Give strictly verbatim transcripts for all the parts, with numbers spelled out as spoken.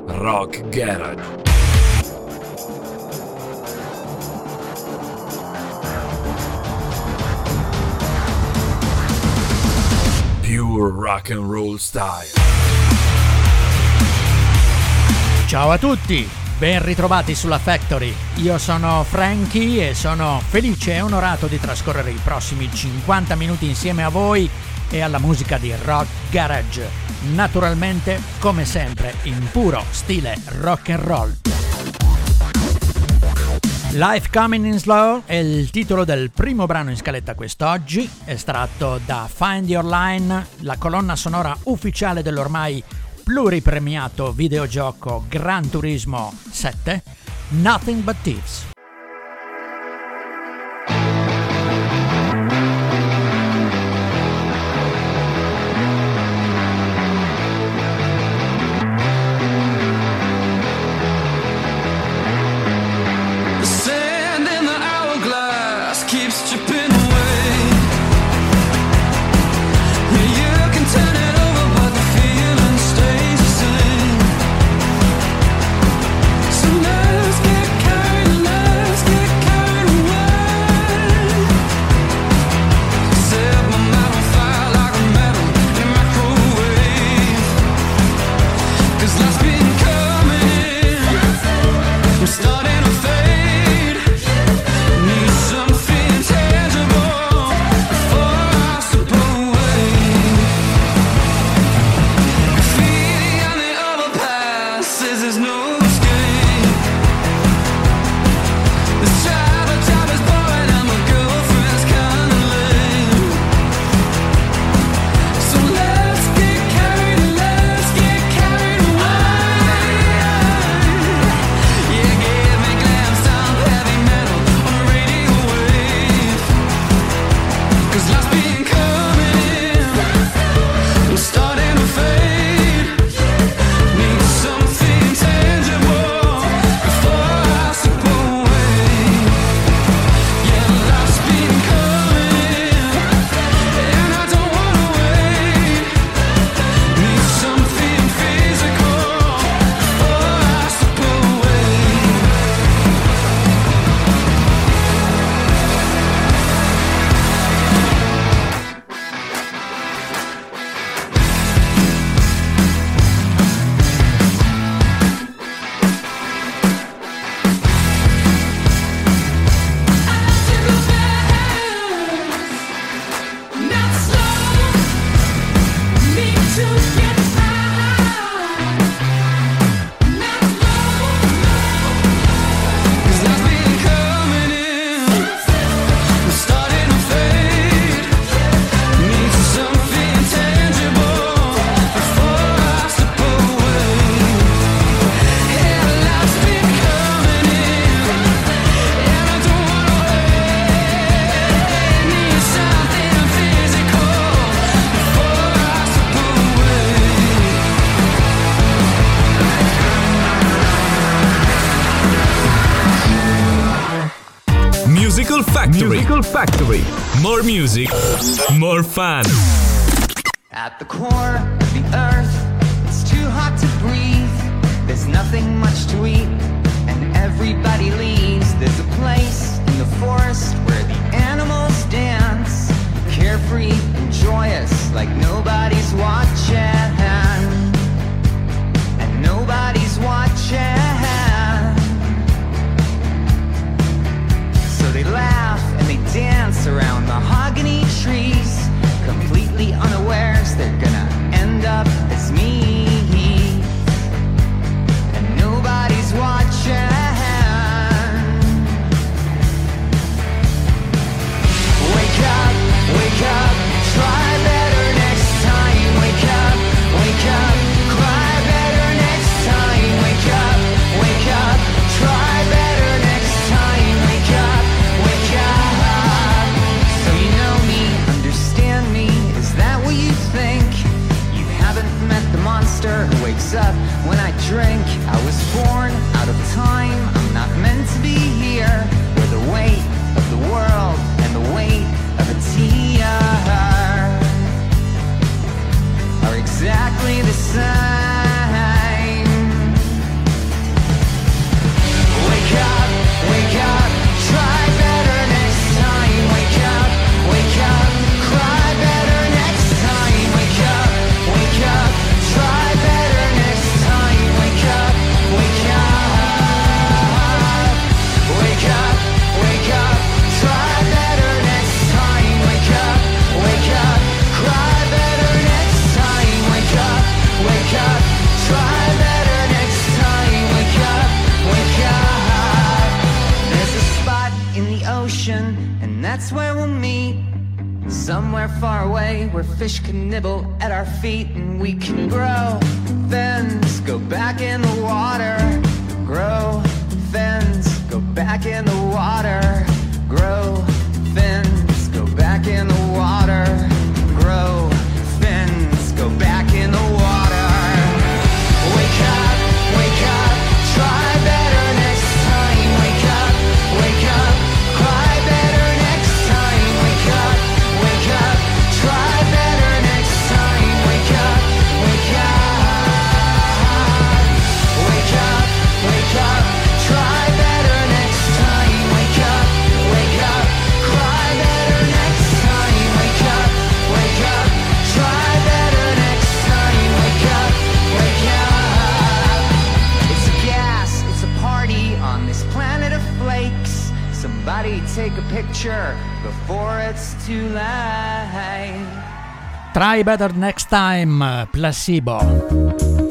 Rock Garage. Pure rock and roll style. Ciao a tutti, ben ritrovati sulla Factory. Io sono Frankie e sono felice e onorato di trascorrere i prossimi cinquanta minuti insieme a voi e alla musica di Rock Garage. Naturalmente, come sempre, in puro stile rock and roll. Life Coming in Slow è il titolo del primo brano in scaletta quest'oggi, estratto da Find Your Line, la colonna sonora ufficiale dell'ormai pluripremiato videogioco Gran Turismo sette, Nothing But Thieves. Musical Factory. More music, more fun. At the core of the earth, it's too hot to breathe. There's nothing much to eat, and everybody leaves. There's a place in the forest where the animals dance, carefree and joyous, like nobody's watching. And nobody's watching. So they laugh and they dance around mahogany trees, completely unawares they're gonna end up as me. And nobody's watching. Wake up, wake up, try better next time. Wake up, wake up, cry better next time. Wake up, wake up, try better next time. Wake up, wake up. So you know me, understand me, is that what you think? You haven't met the monster that's where we'll meet. Somewhere far away where fish can nibble at our feet, and we can grow fins, go back in the water. Grow fins, go back in the water. Grow fins, go back in the water. Grow fins, go back in the water. Wake up, wake up, try better next time. Wake up, wake up, cry better next time. Wake up, wake up, try better next time. Wake up, wake up. Wake up, wake up, try better next time. Wake up, wake up, cry better next time. Wake up, wake up, try better next time. Wake up, wake up. It's a gas, it's a party on this planet of flakes. Somebody take a picture before it's too late. Try Better Next Time, Placebo.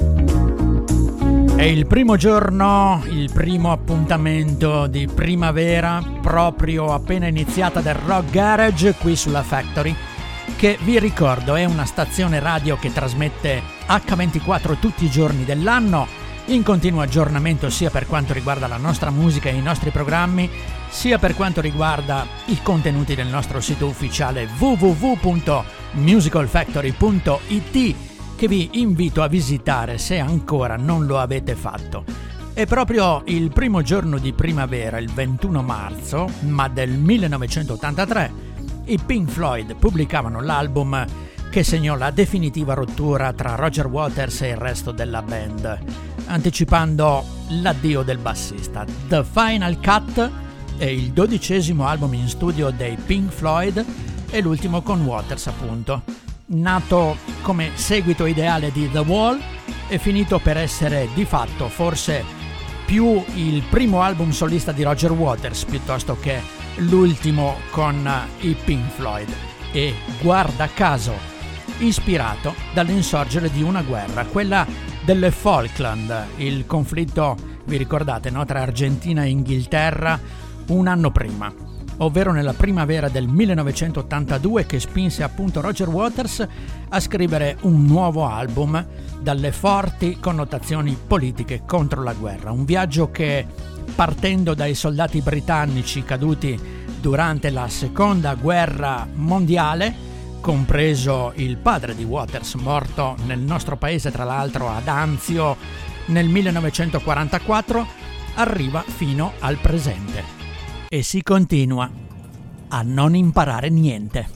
È il primo giorno, il primo appuntamento di primavera, proprio appena iniziata del Rock Garage qui sulla Factory, che vi ricordo è una stazione radio che trasmette acca ventiquattro tutti i giorni dell'anno, in continuo aggiornamento sia per quanto riguarda la nostra musica e i nostri programmi, sia per quanto riguarda i contenuti del nostro sito ufficiale w w w punto musical factory punto i t, che vi invito a visitare se ancora non lo avete fatto. È proprio il primo giorno di primavera, il ventuno marzo, ma del millenovecentottantatré, i Pink Floyd pubblicavano l'album che segnò la definitiva rottura tra Roger Waters e il resto della band, anticipando l'addio del bassista. The Final Cut è il dodicesimo album in studio dei Pink Floyd e l'ultimo con Waters, appunto. Nato come seguito ideale di The Wall, è finito per essere di fatto forse più il primo album solista di Roger Waters piuttosto che l'ultimo con i Pink Floyd, e guarda caso ispirato dall'insorgere di una guerra, quella delle Falkland, il conflitto, vi ricordate, no? Tra Argentina e Inghilterra un anno prima, ovvero nella primavera del millenovecentottantadue, che spinse appunto Roger Waters a scrivere un nuovo album dalle forti connotazioni politiche contro la guerra. Un viaggio che, partendo dai soldati britannici caduti durante la seconda guerra mondiale, compreso il padre di Waters, morto nel nostro paese tra l'altro ad Anzio nel millenovecentoquarantaquattro, arriva fino al presente. E si continua a non imparare niente.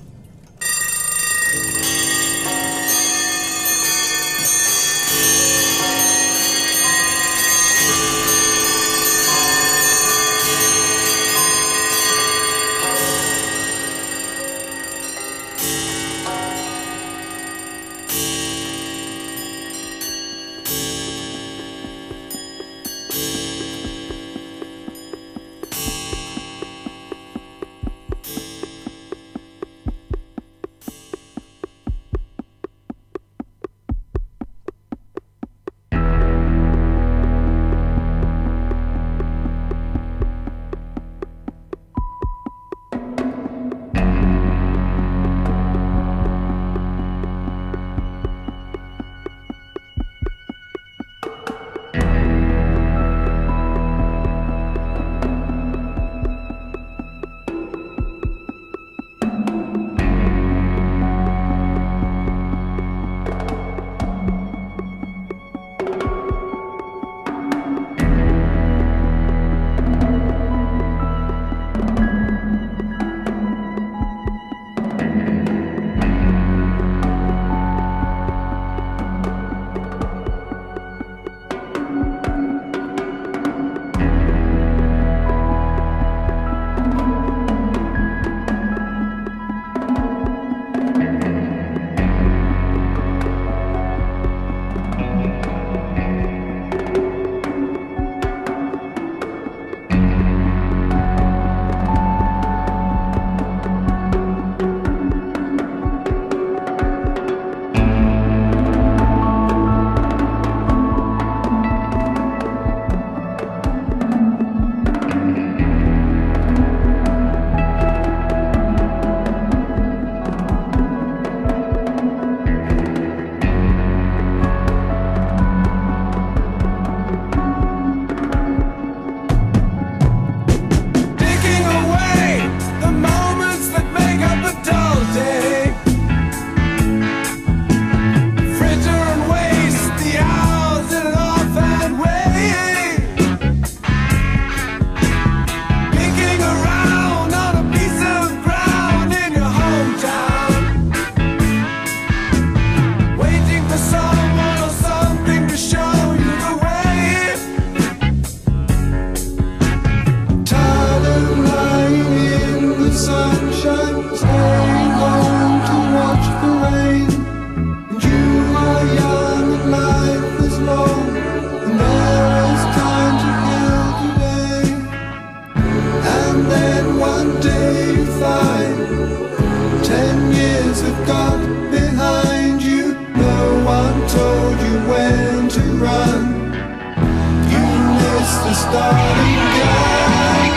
sunshine, staying home to watch the rain. And you are young and life is long, and there is time to kill today. And then one day you find ten years have gone behind you. No one told you when to run. You missed the starting gun.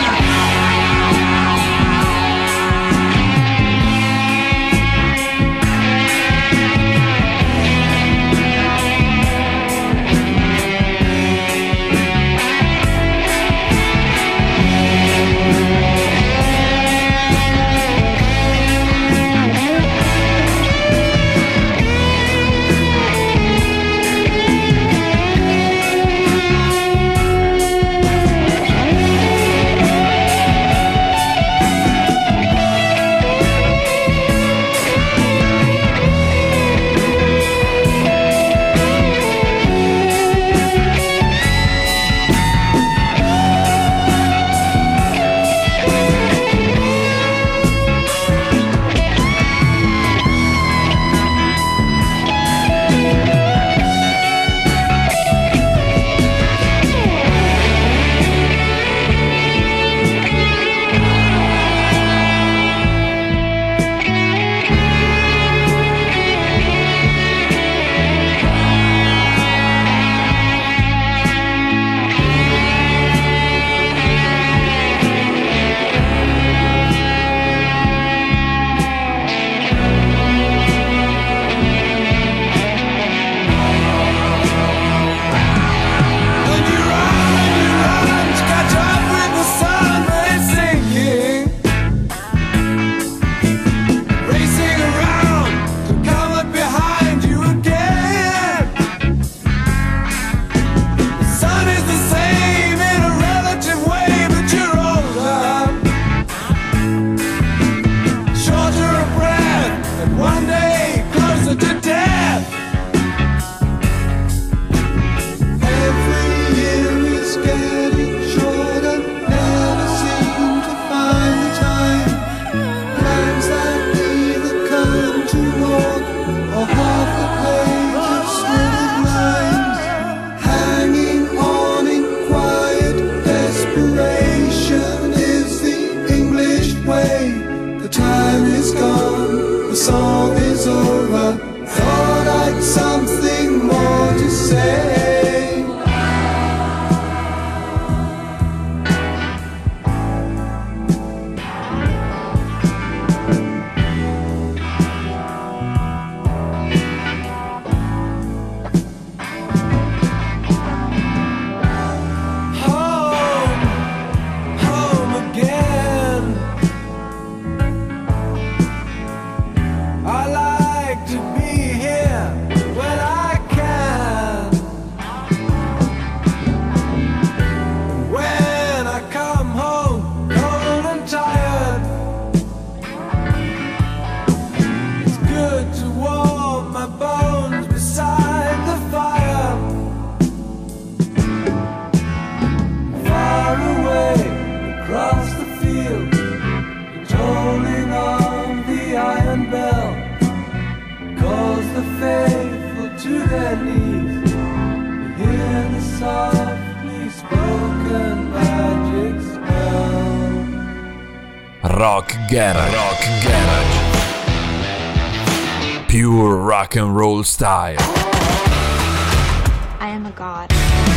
Rock Garage. Rock Garage. Pure rock and roll style. I am a god.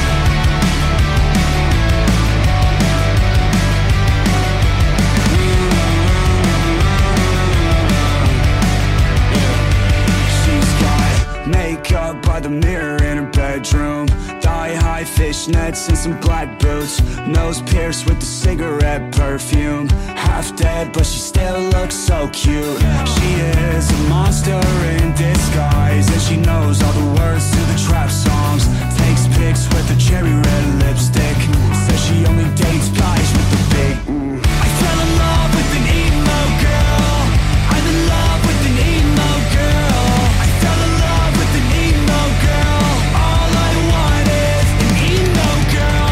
She's got makeup by the mirror in her bedroom, thigh-high fishnets and some black boots, nose pierced with the cigarette perfume. Half dead, but she still looks so cute. She is a monster in disguise, and she knows all the words to the trap songs. Takes pics with her cherry red lipstick, says she only dates guys with the big mm. I fell in love with an emo girl. I'm in love with an emo girl. I fell in love with an emo girl. All I want is an emo girl.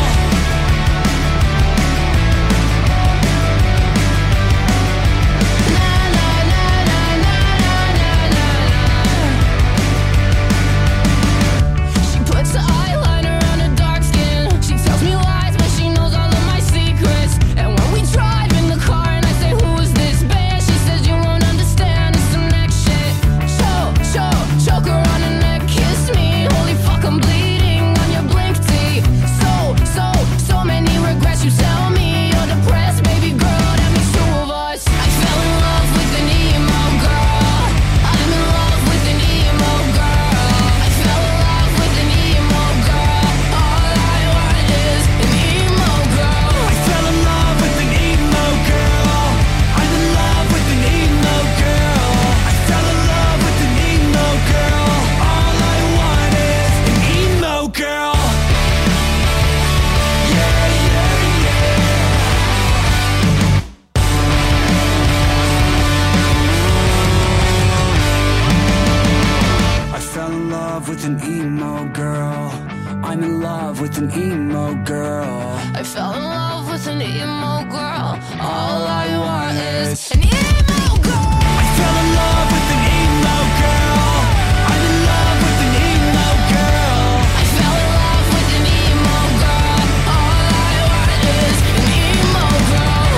an emo girl. I fell in love with an emo girl. All I want is an emo girl. I fell in love with an emo girl. I'm in love with an emo girl. I fell in love with an emo girl. All I want is an emo girl.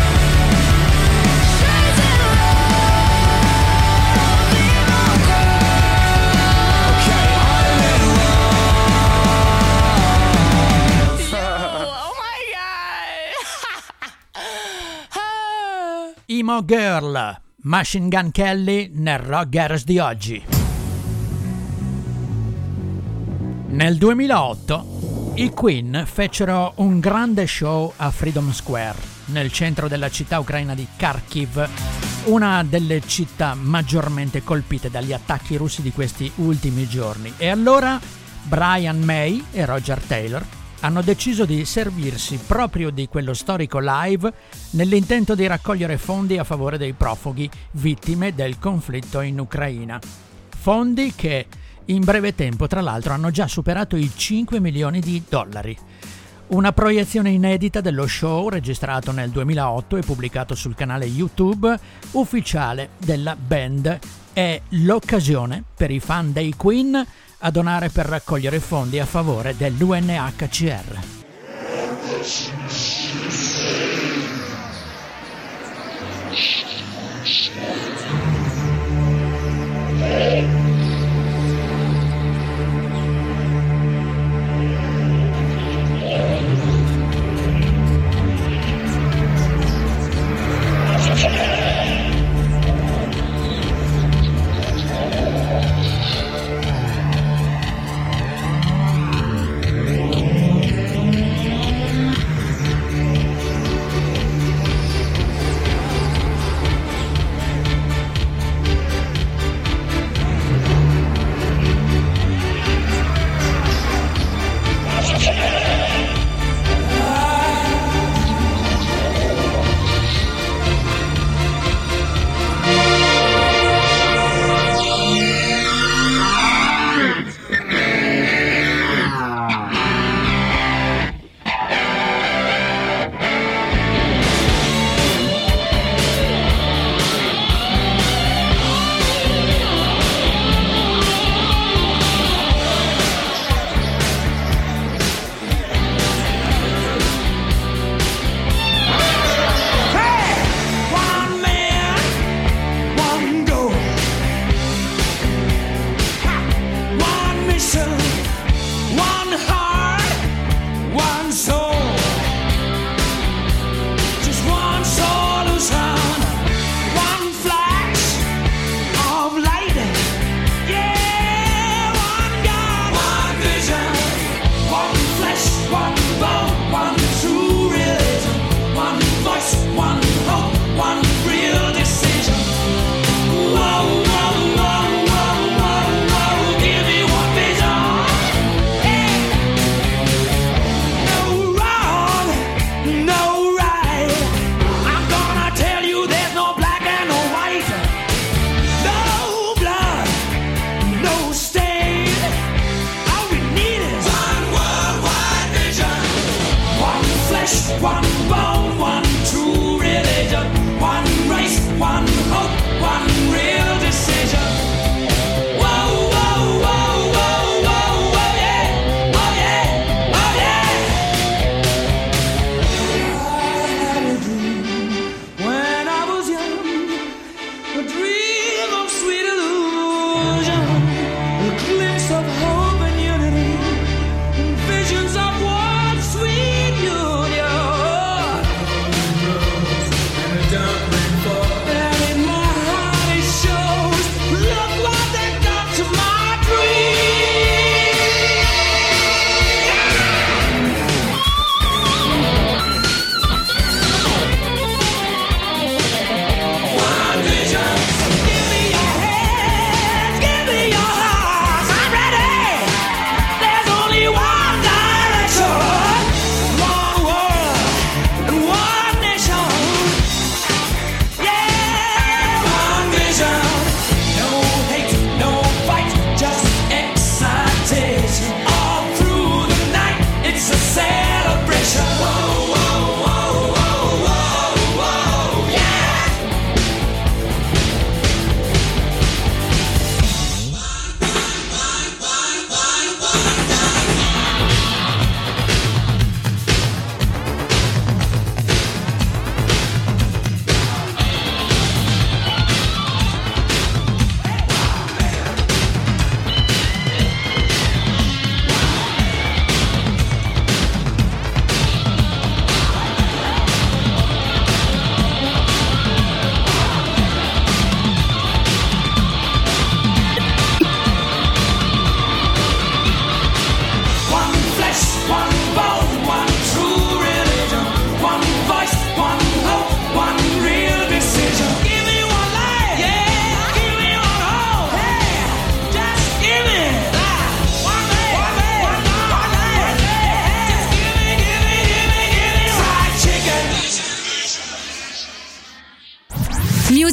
Shades in love, emo girl. Okay, I'm in love. Oh my god. Emo Girl, Machine Gun Kelly nel Rock Garage di oggi. Nel duemilaotto i Queen fecero un grande show a Freedom Square, nel centro della città ucraina di Kharkiv, una delle città maggiormente colpite dagli attacchi russi di questi ultimi giorni. E allora Brian May e Roger Taylor hanno deciso di servirsi proprio di quello storico live nell'intento di raccogliere fondi a favore dei profughi vittime del conflitto in Ucraina. Fondi che in breve tempo, tra l'altro, hanno già superato i cinque milioni di dollari. Una proiezione inedita dello show registrato nel duemilaotto e pubblicato sul canale YouTube ufficiale della band è l'occasione per i fan dei Queen a donare per raccogliere fondi a favore dell'U N H C R.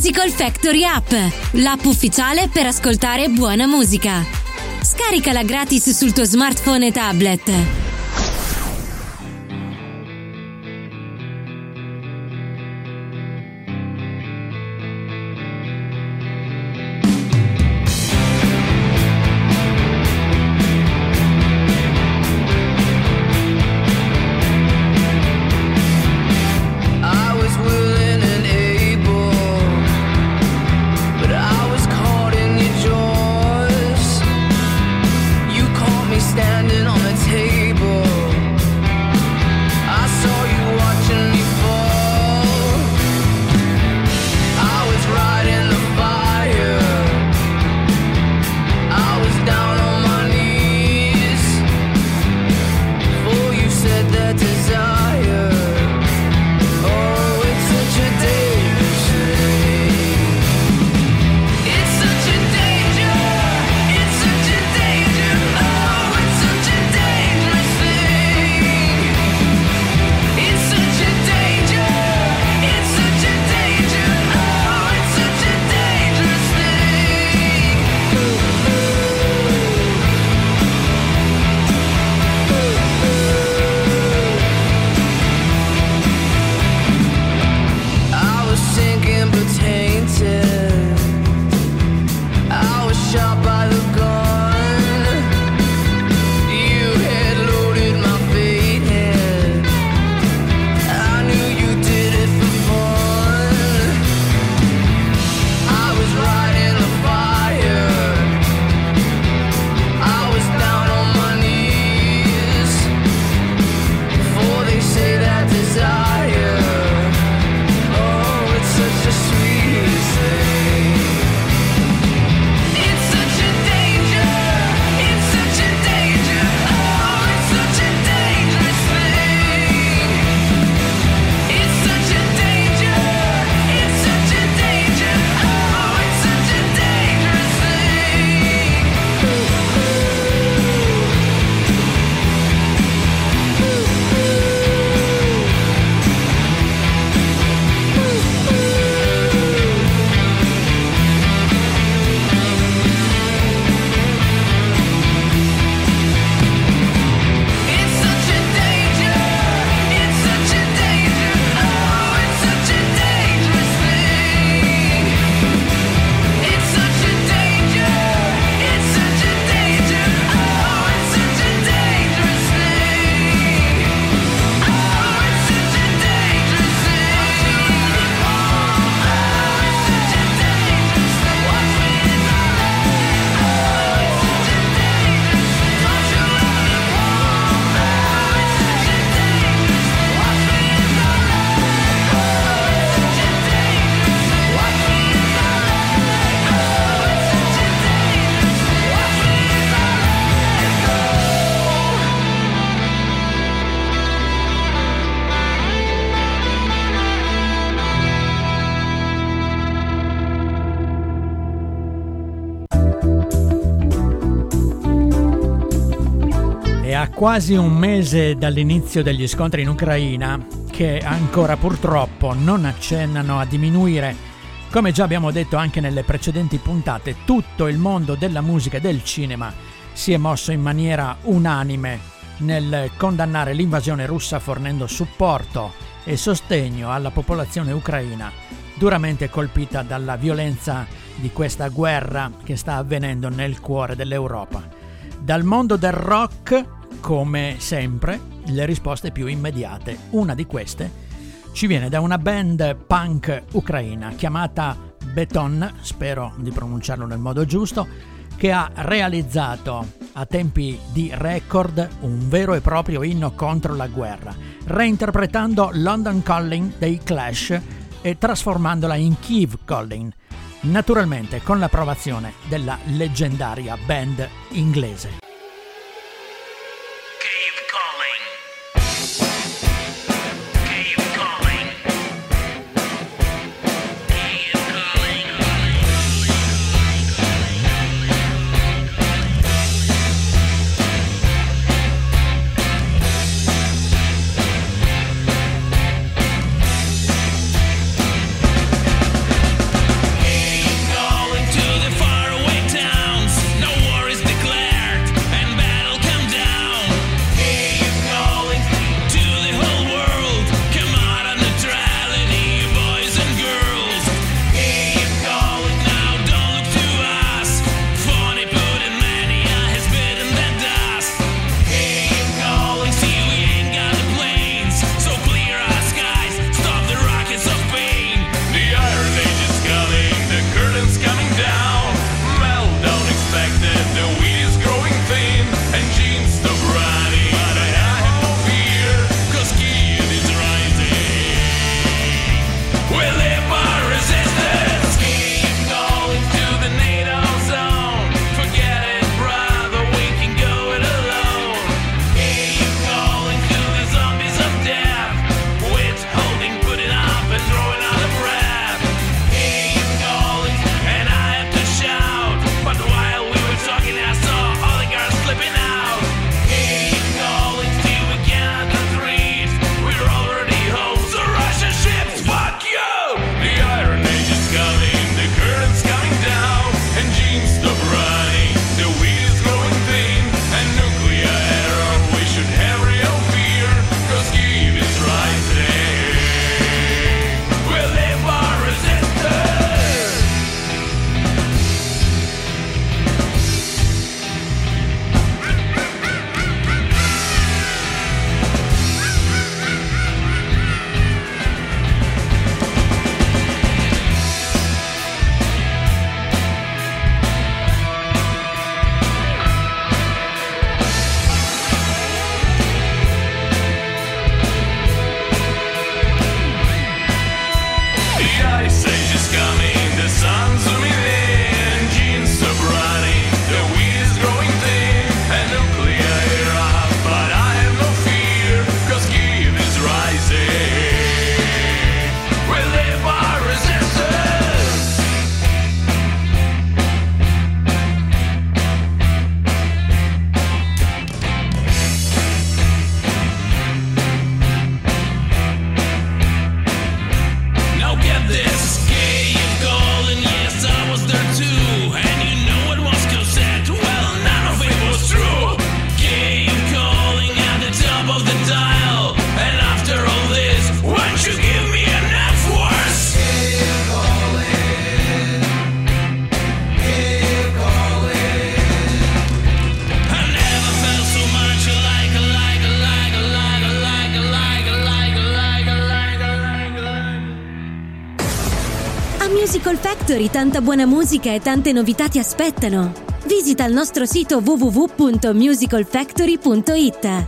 Musical Factory App, l'app ufficiale per ascoltare buona musica. Scaricala gratis sul tuo smartphone e tablet. Standing on the table, a quasi un mese dall'inizio degli scontri in Ucraina, che ancora purtroppo non accennano a diminuire, come già abbiamo detto anche nelle precedenti puntate, tutto il mondo della musica e del cinema si è mosso in maniera unanime nel condannare l'invasione russa, fornendo supporto e sostegno alla popolazione ucraina duramente colpita dalla violenza di questa guerra che sta avvenendo nel cuore dell'Europa. Dal mondo del rock, come sempre, le risposte più immediate. Una di queste ci viene da una band punk ucraina chiamata Beton, spero di pronunciarlo nel modo giusto, che ha realizzato a tempi di record un vero e proprio inno contro la guerra, reinterpretando London Calling dei Clash e trasformandola in Kiev Calling, naturalmente con l'approvazione della leggendaria band inglese. Musical Factory, tanta buona musica e tante novità ti aspettano. Visita il nostro sito w w w punto musical factory punto i t.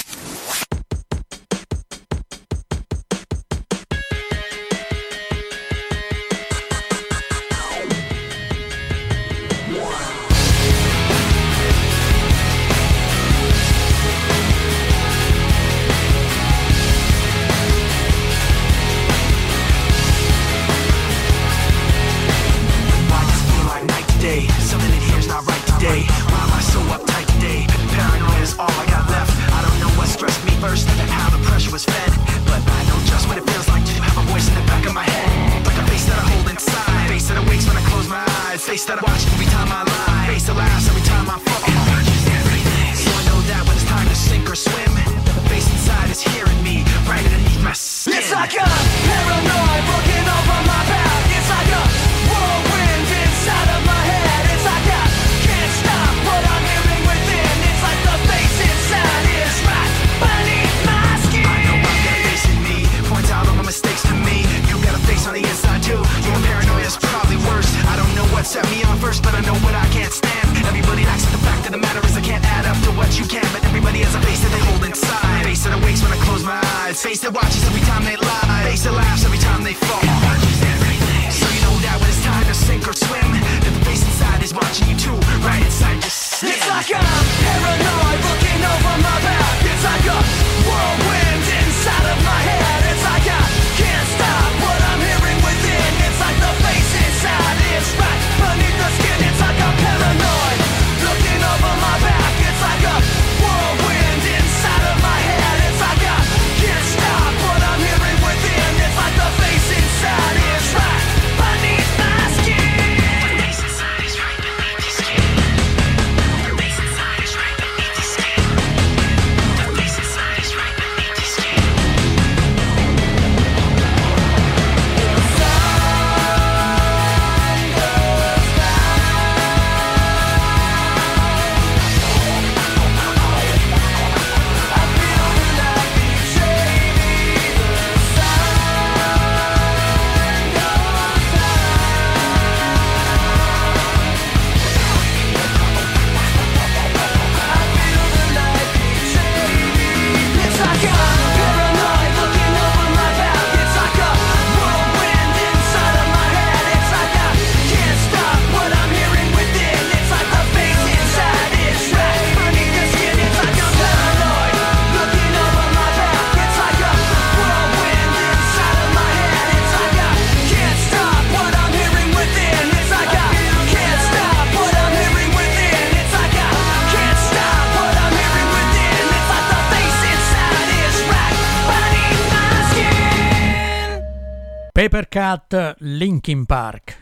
Paper Cut, Linkin Park.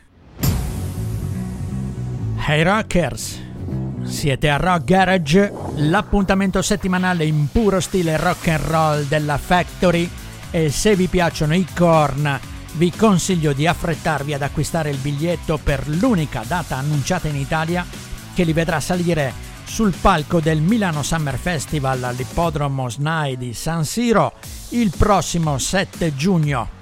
Hey Rockers, siete a Rock Garage, l'appuntamento settimanale in puro stile rock and roll della Factory, e se vi piacciono i Korn vi consiglio di affrettarvi ad acquistare il biglietto per l'unica data annunciata in Italia che li vedrà salire sul palco del Milano Summer Festival all'ippodromo S N A I di San Siro il prossimo sette giugno.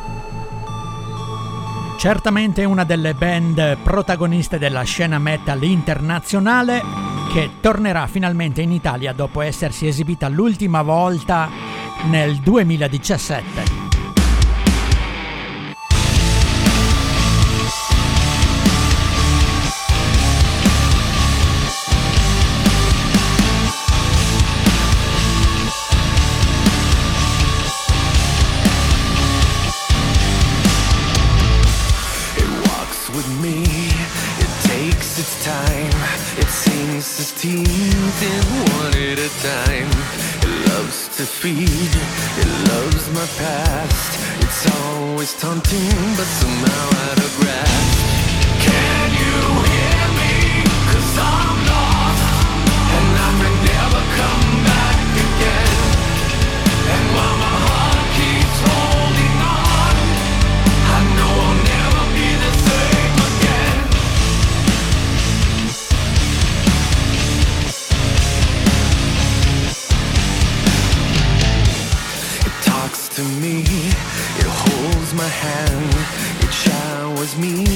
Certamente una delle band protagoniste della scena metal internazionale, che tornerà finalmente in Italia dopo essersi esibita l'ultima volta nel duemiladiciassette. Its teeth in one at a time. It loves to feed, it loves my past. It's always taunting, but somehow out of grasp. Can you hear me? 'Cause I'm lost, and I may never come back again. And while my heart keeps holding on, I know I'll never be the same again. To me, it holds my hand, it showers me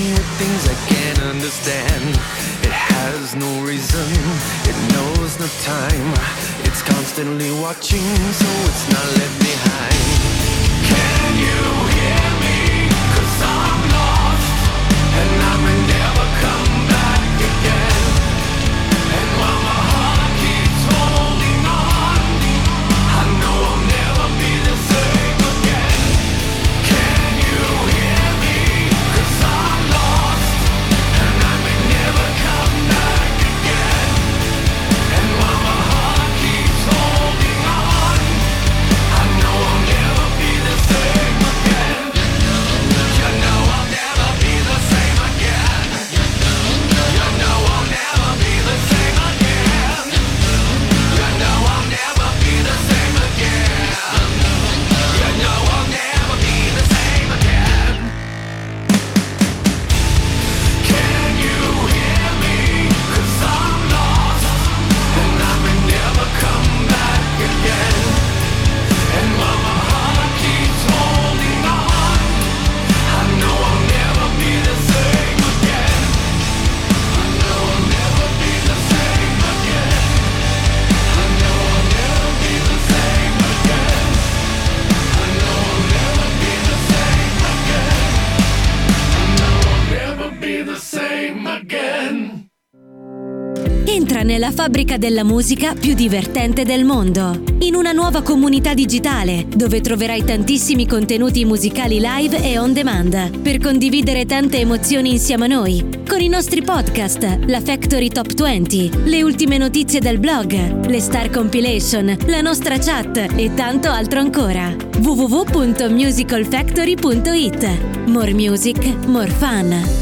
understand. It has no reason, it knows no time. It's constantly watching, so it's not left behind. Can you hear me? 'Cause I'm lost, and I may never come back again. And while my heart keeps holding on, I know I'll never be the same again. Can you hear me? 'Cause I'm lost, and I may never come back again. And while my heart keeps holding on, I know I'll never be the same again. You know I'll never be the same again. You know I'll never be the same again. You know I'll never be the same again. You know I'll never be the same again. Can you hear me? 'Cause I'm lost, and I may never come back again. And while my heart keeps holding on, I know I'll never be the same again. I know I'll never be the same again. I know I'll never be the same again. I know I'll never be the same again. I know I'll never be the same again. Entra nella fabbrica della musica più divertente del mondo, in una nuova comunità digitale dove troverai tantissimi contenuti musicali live e on demand per condividere tante emozioni insieme a noi, con i nostri podcast, la Factory Top venti, le ultime notizie del blog, le Star Compilation, la nostra chat e tanto altro ancora. w w w punto musical factory punto i t. More music, more fun.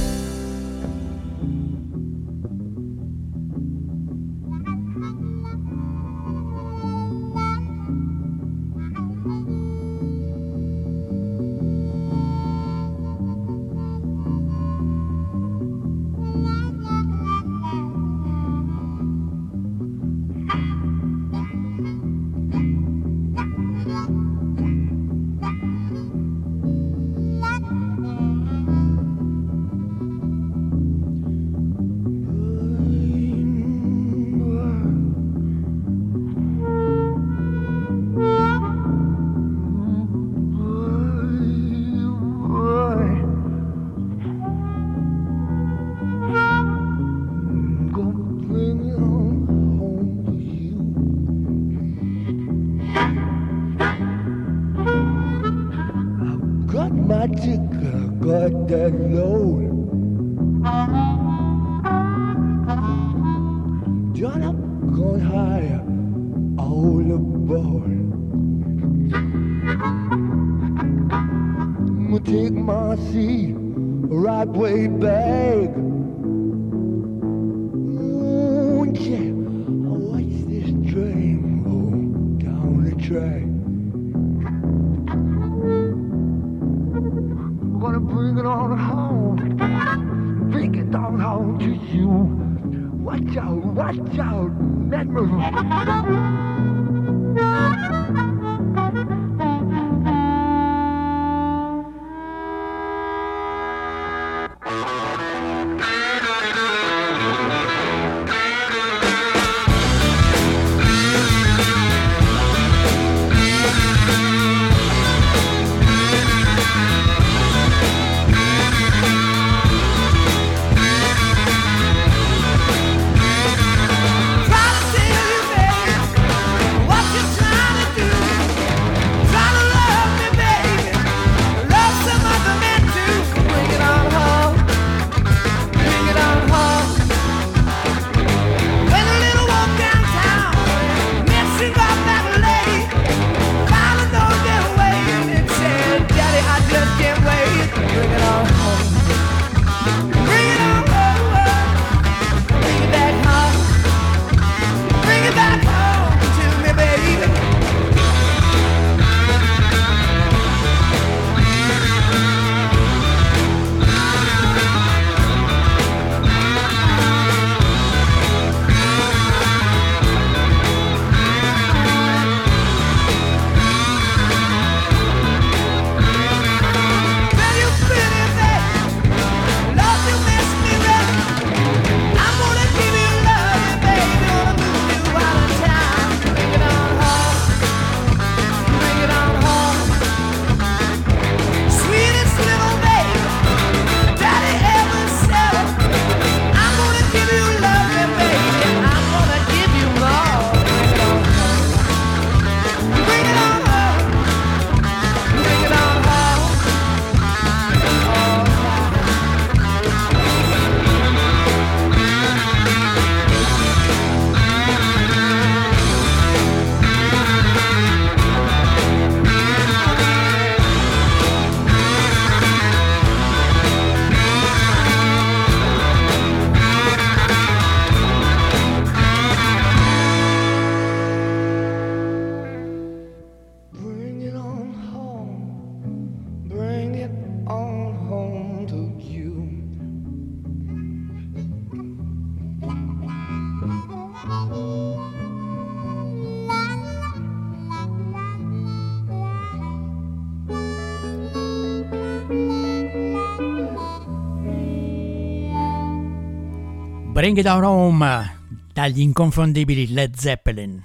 Try to tell you, baby, what you're trying Bring It On Home dagli inconfondibili Led Zeppelin.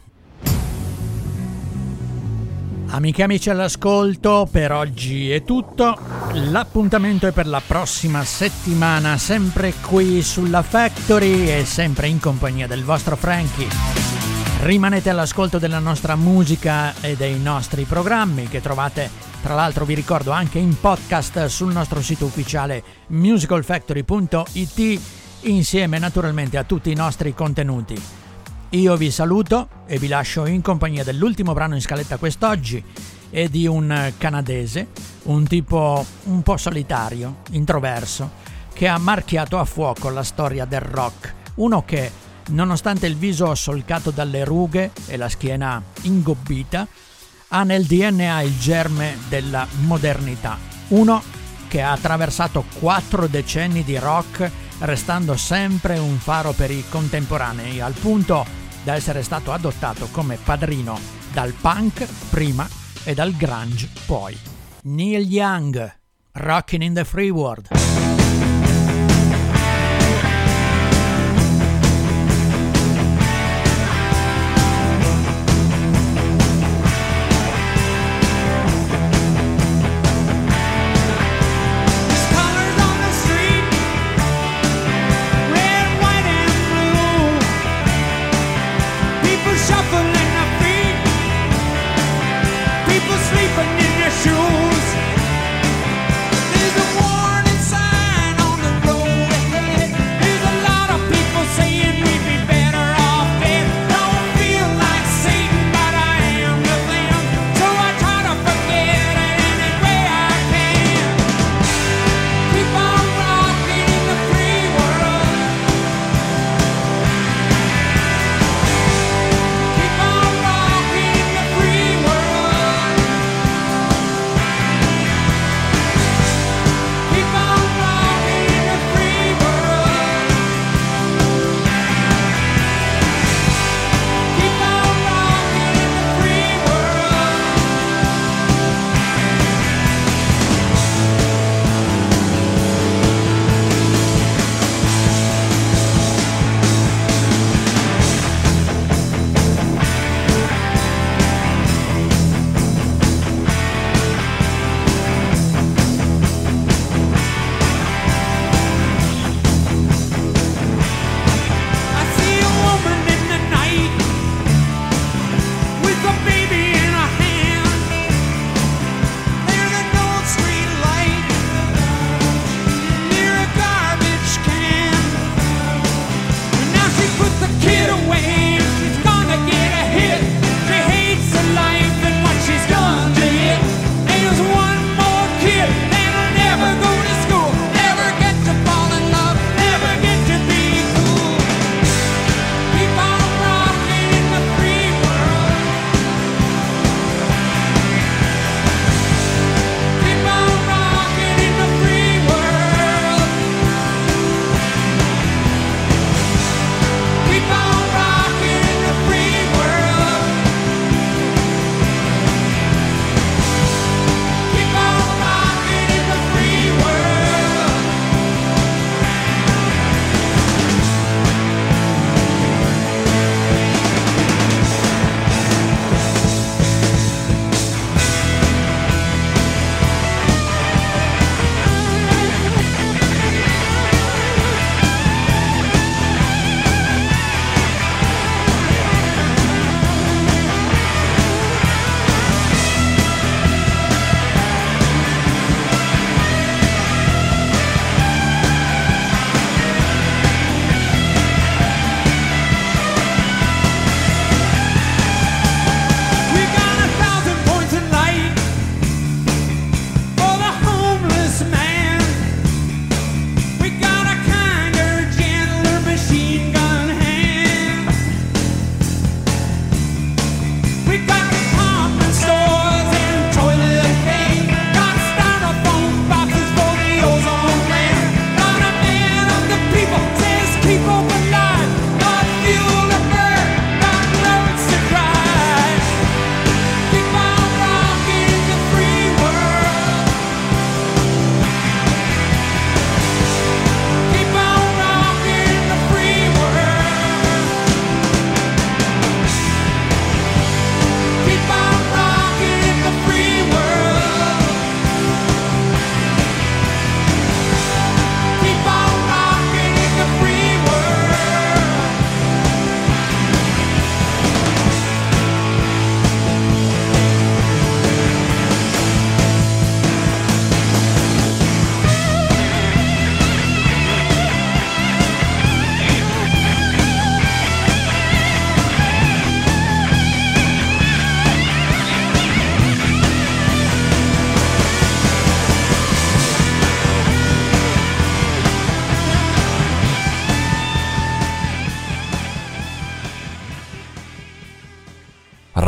Amiche e amici all'ascolto, per oggi è tutto. L'appuntamento è per la prossima settimana, sempre qui sulla Factory e sempre in compagnia del vostro Frankie. Rimanete all'ascolto della nostra musica e dei nostri programmi che trovate, tra l'altro vi ricordo, anche in podcast sul nostro sito ufficiale musical factory punto it, insieme naturalmente a tutti i nostri contenuti. Io vi saluto e vi lascio in compagnia dell'ultimo brano in scaletta quest'oggi e di un canadese, un tipo un po' solitario, introverso, che ha marchiato a fuoco la storia del rock. Uno che, nonostante il viso solcato dalle rughe e la schiena ingobbita, ha nel D N A il germe della modernità. Uno che ha attraversato quattro decenni di rock, restando sempre un faro per i contemporanei, al punto da essere stato adottato come padrino dal punk prima e dal grunge poi. Neil Young, Rockin' in the Free World. Sleeping in their shoes. There's a warning sign.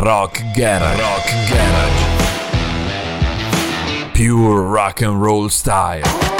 Rock Garage. Rock Garage. Pure rock and roll style.